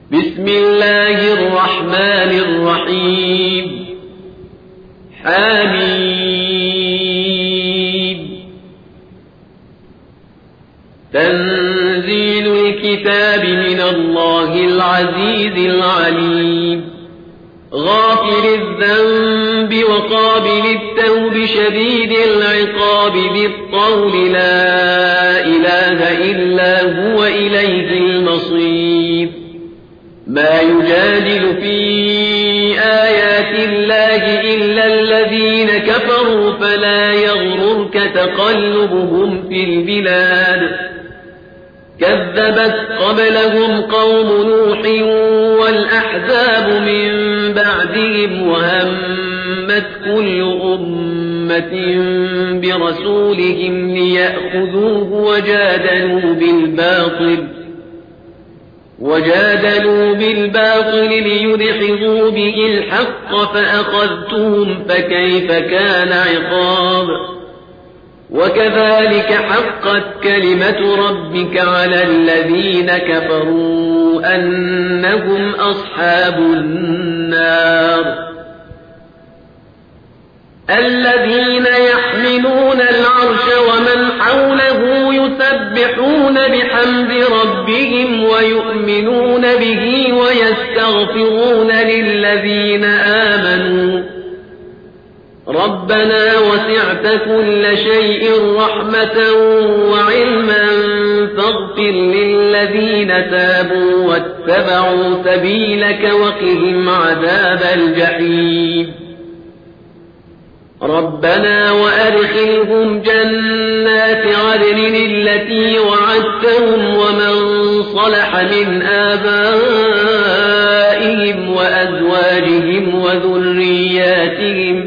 بسم الله الرحمن الرحيم حميد تنزيل الكتاب من الله العزيز العليم غافر الذنب وقابل التوب شديد العقاب ذي الطول لا إله إلا هو إليه المصير ما يجادل في آيات الله إلا الذين كفروا فلا يغررك تقلبهم في البلاد كذبت قبلهم قوم نوح والأحزاب من بعدهم وهمت كل أمة برسولهم ليأخذوه وجادلوا بالباطل ليدحضوا به الحق فأخذتهم فكيف كان عقاب وكذلك حقت كلمة ربك على الذين كفروا أنهم أصحاب النار الذين يحملون العرش ومن حوله يسبحون بحمد ربهم ويؤمنون به ويستغفرون للذين آمنوا ربنا وسعت كل شيء رحمة وعلما فاغفر للذين تابوا واتبعوا سبيلك وقهم عذاب الجحيم ربنا وأدخلهم جنات عدن التي وعدتهم ومن صلح من آبائهم وأزواجهم وذرياتهم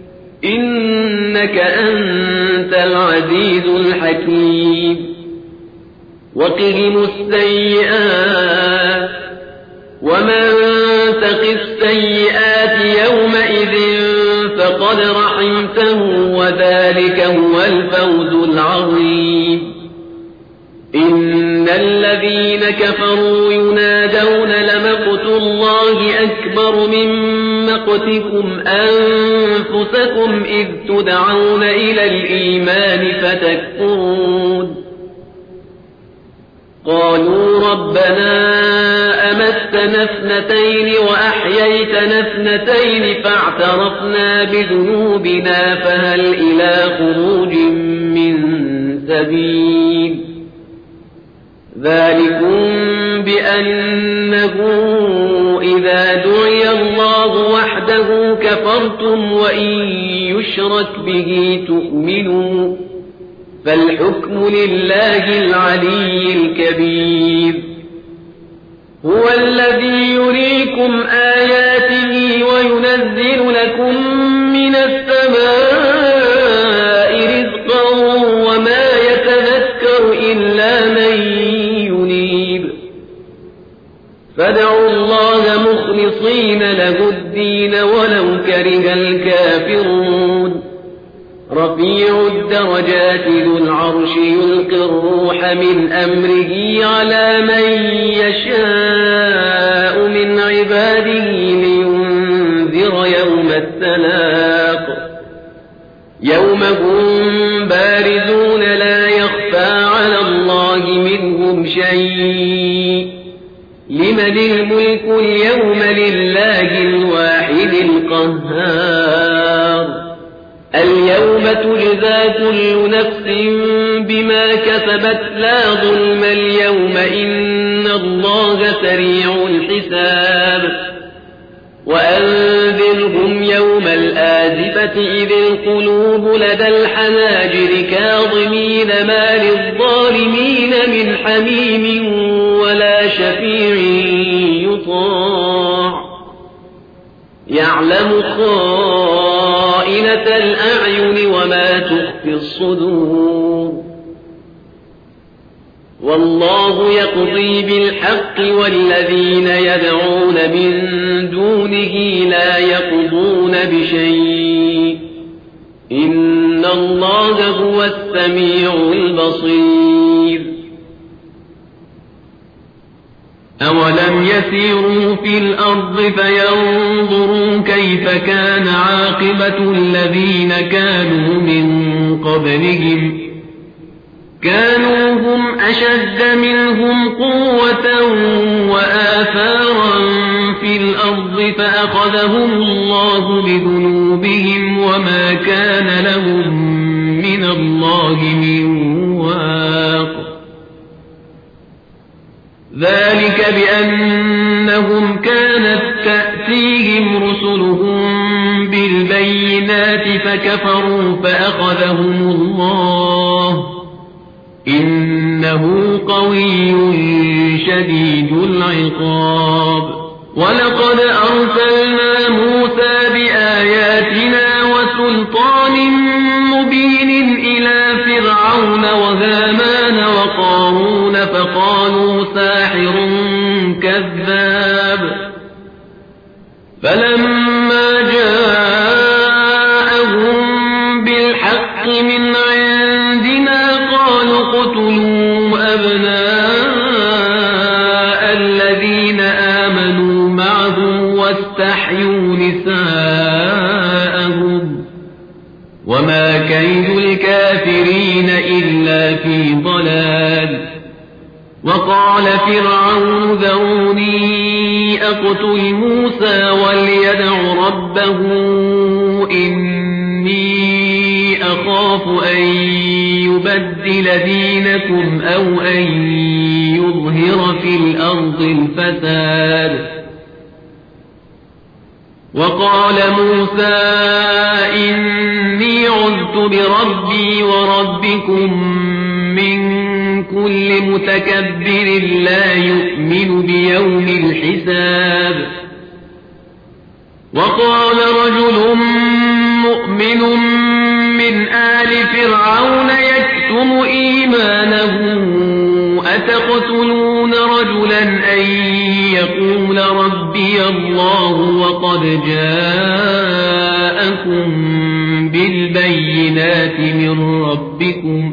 إنك أنت العزيز الحكيم وقهم السيئات ومن تق السيئات يومئذ فقد رحمته وذلك هو الفوز العظيم إن الذين كفروا ينادون لمقت الله أكبر من مقتكم أنفسكم إذ تدعون إلى الإيمان فتكفرون قالوا ربنا أمتنا اثنتين وأحييتنا اثنتين فاعترفنا بذنوبنا فهل إلى خروج من سبيل ذلكم بأنه إذا دعي الله وحده كفرتم وإن يشرك به تؤمنوا فالحكم لله العلي الكبير هو الذي يريكم آياته وينزل لكم من السماء رزقا وما يتذكر إلا من ينيب فادعوا الله مخلصين له الدين ولو كره الكافرون رفيع الدرجات ذو العرش يلقي الروح من أمره على من يشاء من عباده لينذر يوم التلاق يوم هم بارزون لا يخفى على الله منهم شيء لمن الملك اليوم لله الواحد القهار اليوم تجزى كل نفس بما كسبت لا ظلم اليوم إن الله سريع الحساب وأنذرهم يوم الآزفة إذ القلوب لدى الحناجر كاظمين ما للظالمين من حميم ولا شفيع يطاع يعلم خائنة الأعين وما تخفي الصدور والله يقضي بالحق والذين يدعون من دونه لا يقضون بشيء إن الله هو السميع البصير أولم يسيروا في الأرض فينظروا كيف كان عاقبة الذين كانوا من قبلهم كانوا هم أشد منهم قوة وآثارا في الأرض فأخذهم الله بذنوبهم وما كان لهم من الله من واق ذلك بأنهم كانت تأتيهم رسلهم بالبينات فكفروا فأخذهم الله إنه قوي شديد العقاب ولقد أرسلنا موسى بآياتنا وسلطان مبين إلى فرعون وهامان وقارون فقالوا ساحر كذاب فلما جاءهم بالحق من عندنا قالوا اقتلوا أبناء الذين آمنوا معه واستحيوا نساءهم وما كيد الكافرين إلا في ضلال وقال فرعون ذروني أقتل موسى وليدع ربه إني أخاف أن يبدل دينكم أو أن يظهر في الأرض الفساد وقال موسى إني عذت بربي وربكم من كل متكبر لا يؤمن بيوم الحساب وقال رجل مؤمن من آل فرعون يكتم إيمانه أتقتلون رجلا أن يقول ربي الله وقد جاءكم بالبينات من ربكم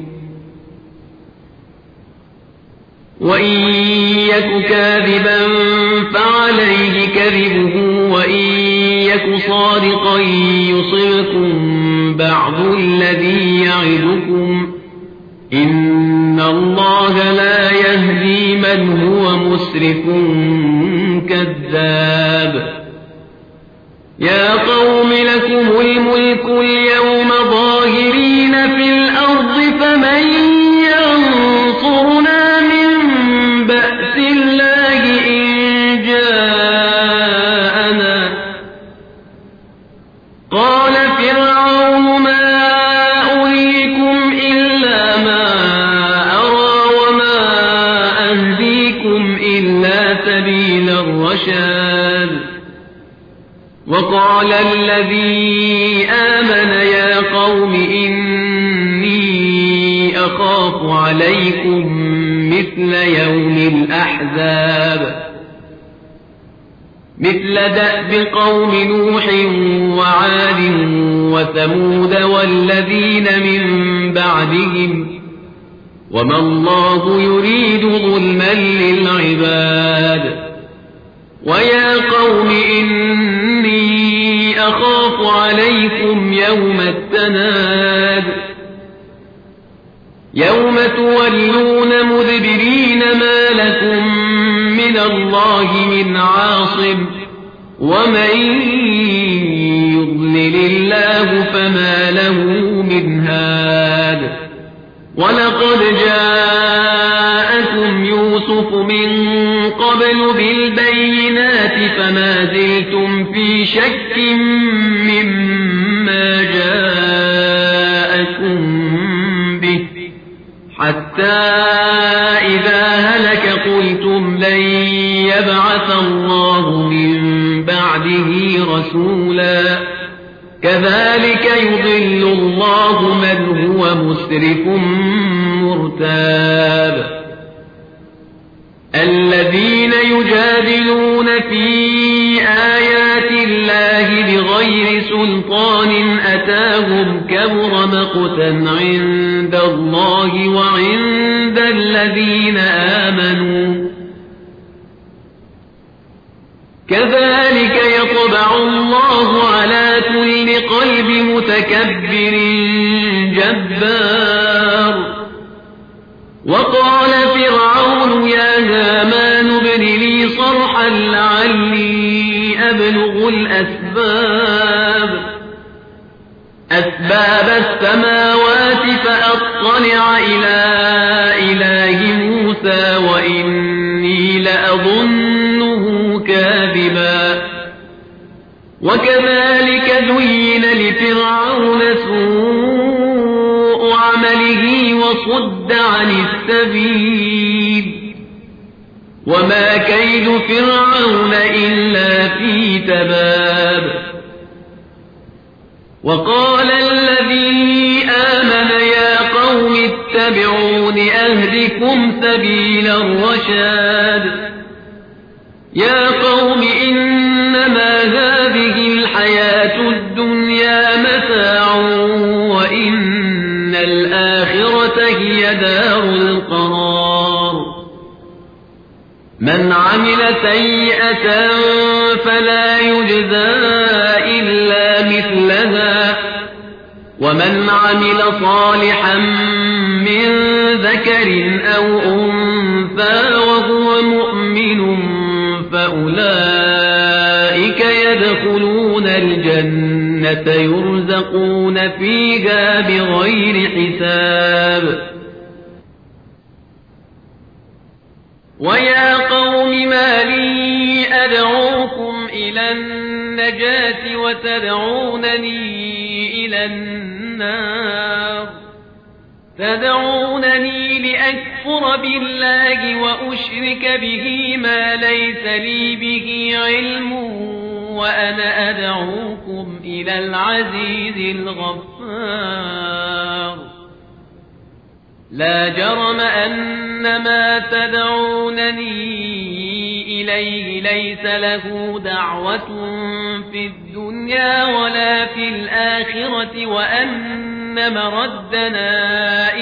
وإن يك كاذبا فعليه كذبه وإن يك صادقا يصبكم بعض الذي يعدكم إن الله لا يهدي من هو مسرف كذاب يا قوم لكم الملك اليوم ظاهرين في الأرض فمن ينصرنا من بأس الله إن جاءنا قال فرعون ما أريكم إلا ما أرى وما أهديكم إلا سبيل الرشاد وقال الذي آمن يا قوم إني أخاف عليكم مثل يوم الأحزاب مثل دأب قوم نوح وعاد وثمود والذين من بعدهم وما الله يريد ظلما للعباد ويا قوم إني أخاف عليكم يوم التناد يوم تولون مدبرين ما لكم من الله من عاصم ومن يضلل الله فما له من هاد ولقد جاءكم يوسف من قبل بالبينات فما زلتم في شك مما جاءكم به حتى إذا هلك قلتم لن يبعث الله من بعده رسولا كذلك يضل الله من هو مسرف مرتاب الذين يجادلون في آيات الله بغير سلطان أتاهم كبر مقتا عند الله وعند الذين آمنوا كذلك يطبع الله على كل قلب متكبر جبار. وقال فرعون يا هامان ابن لي صرحا لعلي أبلغ أسباب السماوات فأطلع إلى إله موسى وإني لأظنه كاذبا. وكذلك زين لفرعون سوء عمله وصد عن السبيل وما كيد فرعون إلا في تباب. وقال الذي آمن يا قوم اتبعون أهدكم سبيل الرشاد. يا قوم إنما هذه الحياة الدنيا متاع وإن الآخرة هي دار القرار. من عمل سيئة فلا يجزى إلا مثلها ومن عمل صالحا من ذكر أو أنثى وهو مؤمن فأولئك يدخلون الجنة يرزقون فيها بغير حساب. ويا قوم ما لي أدعوكم إلى النجاة وتدعونني إلى النار. تدعونني لأكفر بالله وأشرك به ما ليس لي به علم وأنا أدعوكم إلى العزيز الغفار. لا جرم أن ما تدعونني إليه ليس له دعوة في الدنيا ولا في الآخرة وأن مردنا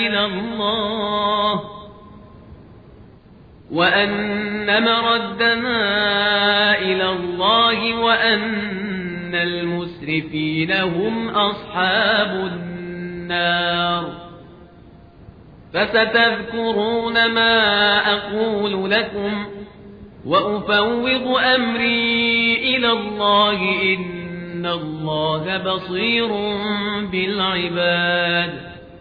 إلى الله وأن المسرفين هم أصحاب النار. فستذكرون ما أقول لكم وأفوض أمري إلى الله إن الله بصير بالعباد.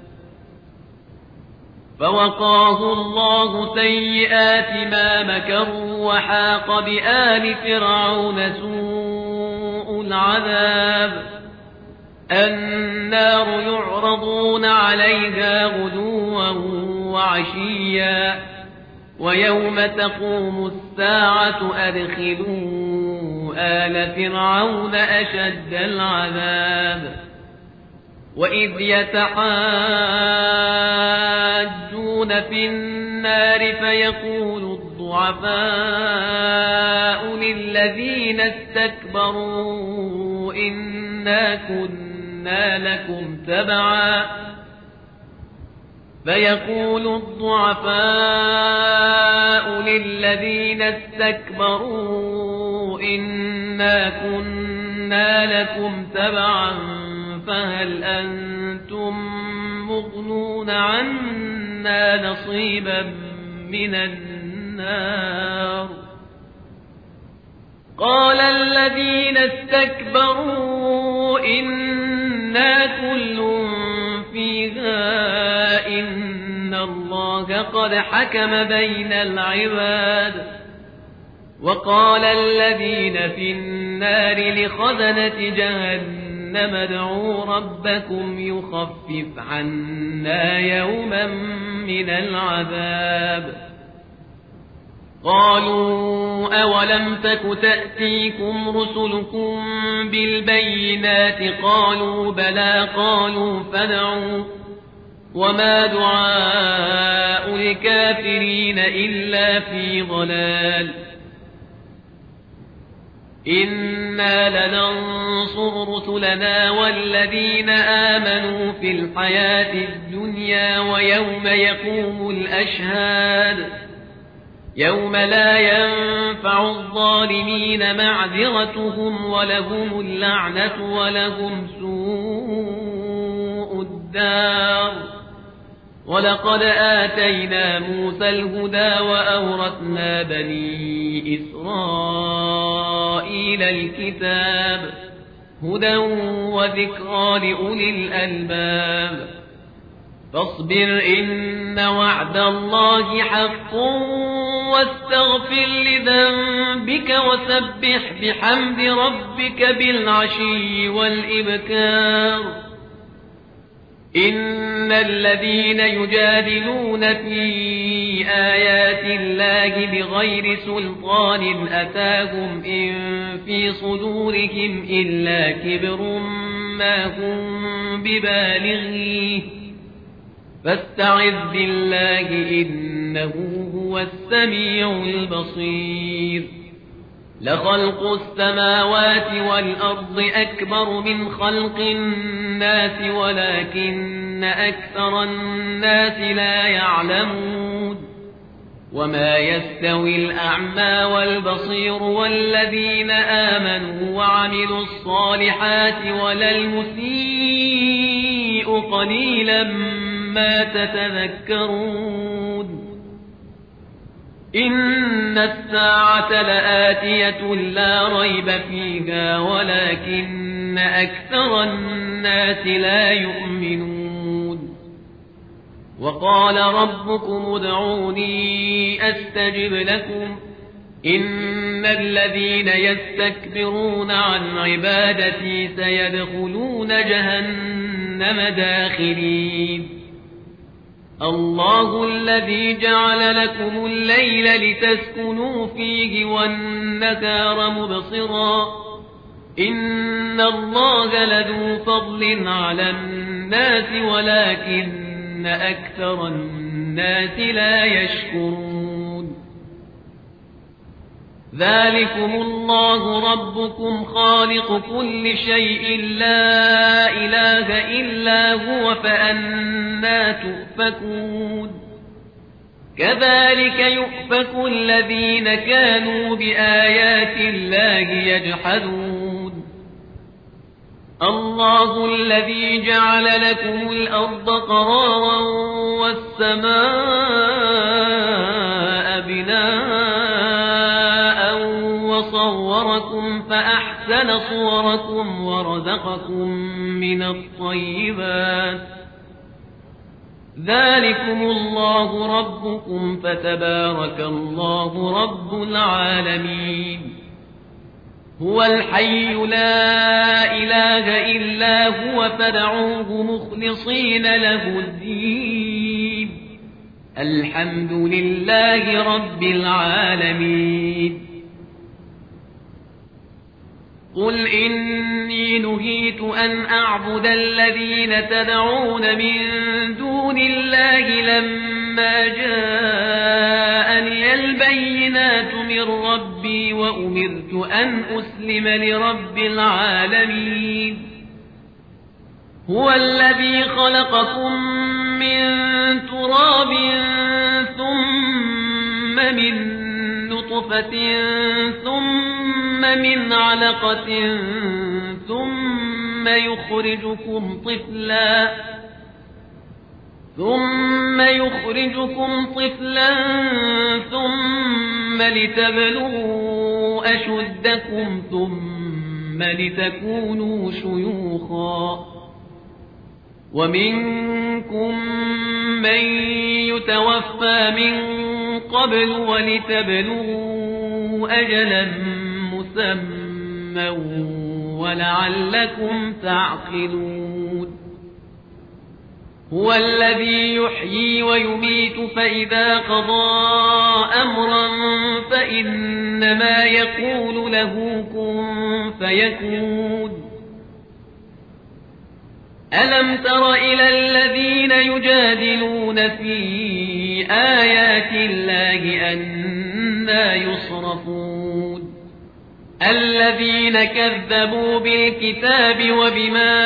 فوقاه الله سيئات ما مكروا وحاق بآل فرعون سوء العذاب. النار يعرضون عليها غدوا وعشيا ويوم تقوم الساعة أدخلوا آل فرعون أشد العذاب. وإذ يتحاجون في النار فيقول الضعفاء للذين استكبروا إنا كنا لكم تبعا فهل أنتم مغنون عنا نصيبا من النار. قال الذين استكبروا إنا كل فيها إن الله قد حكم بين العباد. وقال الذين في النار لخزنة جهنم ادعوا ربكم يخفف عنا يوما من العذاب. قالوا أولم تك تأتيكم رسلكم بالبينات قالوا بلى قالوا فادعوا وما دعاء الكافرين إلا في ضلال. إنا لننصر رسلنا والذين آمنوا في الحياة الدنيا ويوم يقوم الأشهاد. يوم لا ينفع الظالمين معذرتهم ولهم اللعنة ولهم سوء الدار. ولقد آتينا موسى الهدى وأورثنا بني إسرائيل الكتاب هدى وذكرى لأولي الألباب. فاصبر إن وعد الله حق واستغفر لذنبك وسبح بحمد ربك بالعشي والإبكار. إن الذين يجادلون في آيات الله بغير سلطان أتاهم إن في صدورهم إلا كبر ما هم ببالغيه فاستعذ بالله إنه هو السميع البصير. لخلق السماوات والأرض أكبر من خلق الناس ولكن أكثر الناس لا يعلمون. وما يستوي الأعمى والبصير والذين آمنوا وعملوا الصالحات ولا المسيء قليلا ما تتذكرون. إن الساعة لآتية لا ريب فيها ولكن أكثر الناس لا يؤمنون. وقال ربكم ادعوني أستجب لكم إن الذين يستكبرون عن عبادتي سيدخلون جهنم داخرين. الله الذي جعل لكم الليل لتسكنوا فيه والنهار مبصرا إن الله لذو فضل على الناس ولكن أكثر الناس لا يشكرون. ذلكم الله ربكم خالق كل شيء لا إله إلا هو فأنى تؤفكون. كذلك يؤفك الذين كانوا بآيات الله يجحدون. الله الذي جعل لكم الأرض قرارا والسماء بناء وصوركم فأحسن صوركم ورزقكم من الطيبات. ذلكم الله ربكم فتبارك الله رب العالمين. هو الحي لا إله إلا هو فادعوه مخلصين له الدين الحمد لله رب العالمين. قل إني نهيت أن أعبد الذين تدعون من دون الله لما جاءني البينات من ربي وأمرت أن أسلم لرب العالمين. هو الذي خلقكم من تراب ثم من نطفة ثم من علقة ثم يخرجكم طفلا ثم لتبلغوا أشدكم ثم لتكونوا شيوخا. ومنكم من يتوفى من قبل ولتبلغوا أجلا مسمى ولعلكم تعقلون. هو الذي يحيي ويميت فإذا قضى أمرا فإنما يقول له كن فيكون. ألم تر إلى الذين يجادلون في آيات الله أنى يصرفون. الذين كذبوا بالكتاب وبما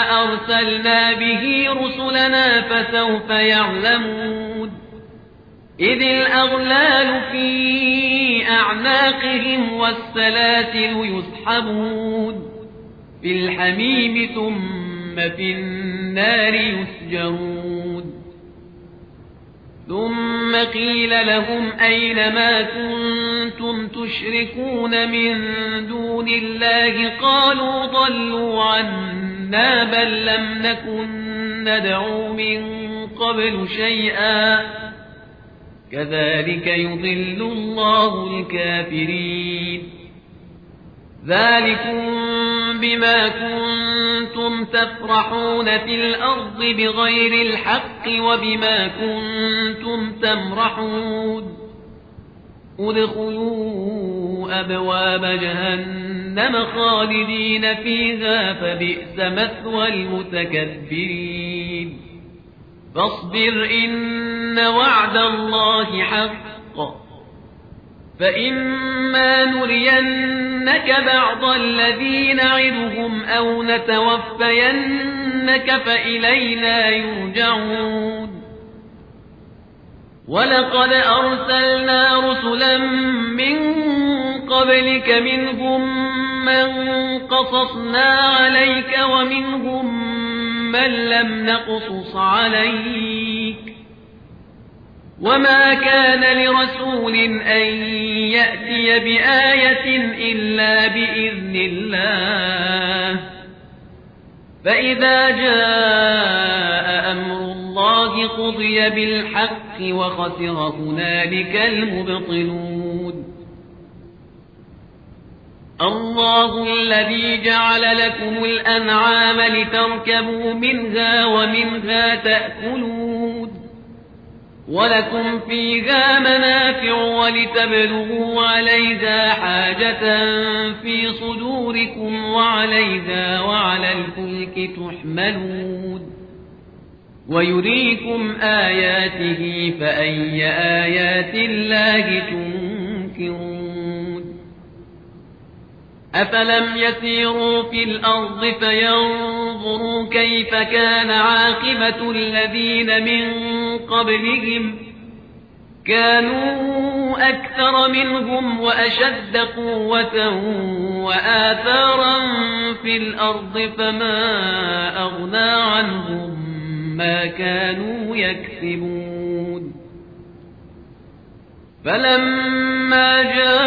أرسلنا به رسلنا فسوف يعلمون. إذ الأغلال في أعناقهم والسلاسل يسحبون في الحميم ثم في النار يسجرون ثم قيل لهم أين ما كنتم تشركون من دون الله قالوا ضلوا عنا بل لم نكن ندعو من قبل شيئا كذلك يضل الله الكافرين ذلكم بما كنتم تفرحون في الأرض بغير الحق وبما كنتم تمرحون ادخلوا أبواب جهنم خالدين فيها فبئس مثوى المتكبرين فاصبر إن وعد الله حق فإما نرينك بعض الذي نعدهم أو نتوفينك فإلينا يرجعون ولقد أرسلنا رسلا من قبلك منهم من قصصنا عليك ومنهم من لم نقصص عليك وما كان لرسول أن يأتي بآية إلا بإذن الله فإذا جاء أمر الله قضي بالحق وخسر هنالك المبطلون الله الذي جعل لكم الأنعام لتركبوا منها ومنها تأكلون ولكم فيها منافع ولتبلغوا عليها حاجة في صدوركم وعليها وعلى الفلك تحملون ويريكم آياته فأي آيات الله تنكرون أفلم يسيروا في الأرض فينظروا كيف كان عاقبة الذين من قبلهم كانوا أكثر منهم وأشد قوة وآثارا في الأرض فما أغنى عنهم ما كانوا يكسبون فلما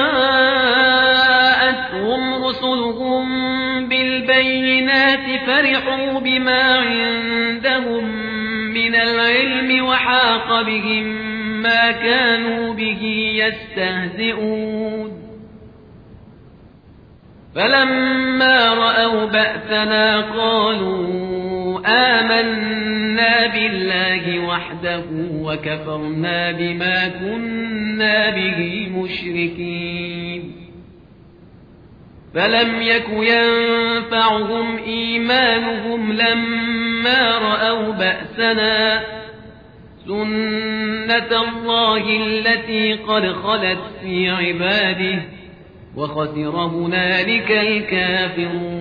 جاءتهم رسلهم بالبينات فرحوا بما عندهم من العلم وحاق بهم ما كانوا به يستهزئون فلما رأوا بأسنا قالوا آمنا بالله وحده وكفرنا بما كنا به مشركين فلم يك ينفعهم إيمانهم لما رأوا بأسنا سنة الله التي قد خلت في عباده وخسر هنالك الكافرون